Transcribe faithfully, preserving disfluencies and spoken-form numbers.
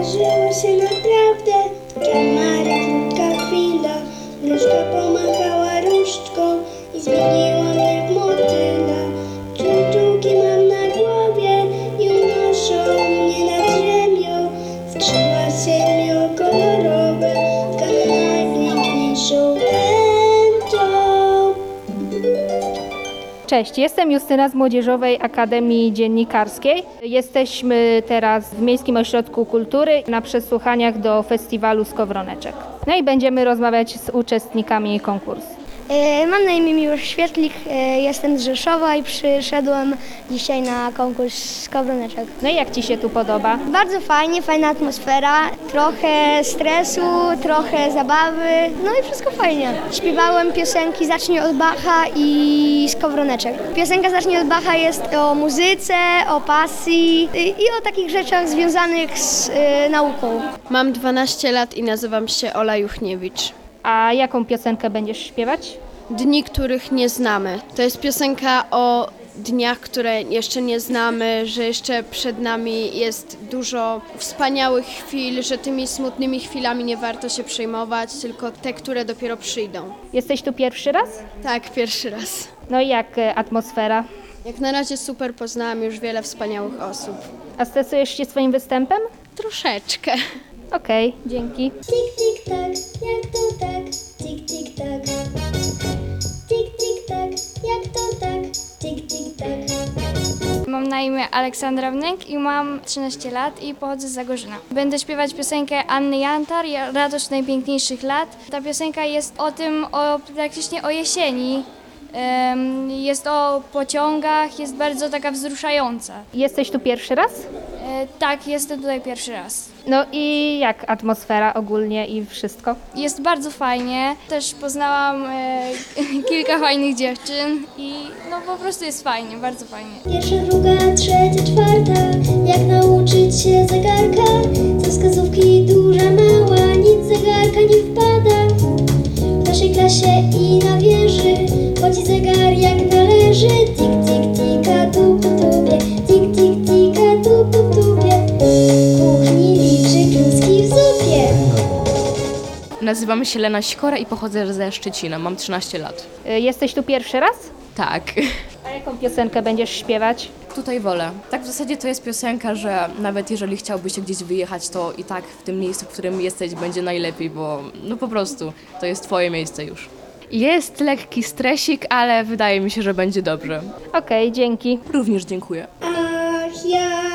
Wydarzyło się naprawdę, Mary krótka chwila. Wróżka pomachała różdżką i zmieniła mnie w motyla. Czuczułki mam na głowie i unoszą mnie nad ziemią. Skrzydła siedmiokolorowe, tkane najpiękniejszą tęczą. Cześć, jestem Justyna z Młodzieżowej Akademii Dziennikarskiej. Jesteśmy teraz w Miejskim Ośrodku Kultury na przesłuchaniach do festiwalu Skowroneczek. No i będziemy rozmawiać z uczestnikami konkursu. E, Mam na imię Miłosz Świetlik, e, jestem z Rzeszowa i przyszedłem dzisiaj na konkurs Skowroneczek. No i jak Ci się tu podoba? Bardzo fajnie, fajna atmosfera, trochę stresu, trochę zabawy, no i wszystko fajnie. Śpiewałem piosenki Zacznij od Bacha i Skowroneczek. Piosenka Zacznij od Bacha jest o muzyce, o pasji i, i o takich rzeczach związanych z e, nauką. Mam dwanaście lat i nazywam się Ola Juchniewicz. A jaką piosenkę będziesz śpiewać? Dni, których nie znamy. To jest piosenka o dniach, które jeszcze nie znamy, że jeszcze przed nami jest dużo wspaniałych chwil, że tymi smutnymi chwilami nie warto się przejmować, tylko te, które dopiero przyjdą. Jesteś tu pierwszy raz? Tak, pierwszy raz. No i jak e, atmosfera? Jak na razie super, poznałam już wiele wspaniałych osób. A stresujesz się swoim występem? Troszeczkę. Okej, dzięki. Tik, tik, tak, jak to tak, tik, tik, tak. Tik, tik, tak, jak to tak, tik, tik, tak. Mam na imię Aleksandra Wnyk i mam trzynaście lat i pochodzę z Zagorzyna. Będę śpiewać piosenkę Anny Jantar, Radość najpiękniejszych lat. Ta piosenka jest o tym, o, praktycznie o jesieni. Em, Jest o pociągach, jest bardzo taka wzruszająca. Jesteś tu pierwszy raz? E, Tak, jestem tutaj pierwszy raz. No i jak atmosfera ogólnie i wszystko? Jest bardzo fajnie, też poznałam e, kilka fajnych dziewczyn i no po prostu jest fajnie, bardzo fajnie. Pierwsza, druga, trzecia, czwarta. Jak nauczyć się zegarka? Ze wskazówki duża, mała, nic zegarka nie wpada. W naszej klasie i na wieży chodzi zegar jak należy. Tik, tik, tika, tu, tu, tubie. Tik, tik, tika, tu, tu, tubie. W kuchni liczy kluski w zupie. Nazywam się Lena Sikora i pochodzę ze Szczecina. Mam trzynaście lat. Y, Jesteś tu pierwszy raz? Tak. A jaką piosenkę będziesz śpiewać? Tutaj wolę. Tak w zasadzie to jest piosenka, że nawet jeżeli chciałbyś się gdzieś wyjechać, to i tak w tym miejscu, w którym jesteś, będzie najlepiej, bo no po prostu to jest twoje miejsce już. Jest lekki stresik, ale wydaje mi się, że będzie dobrze. Okej, dzięki. Również dziękuję. Ach, ja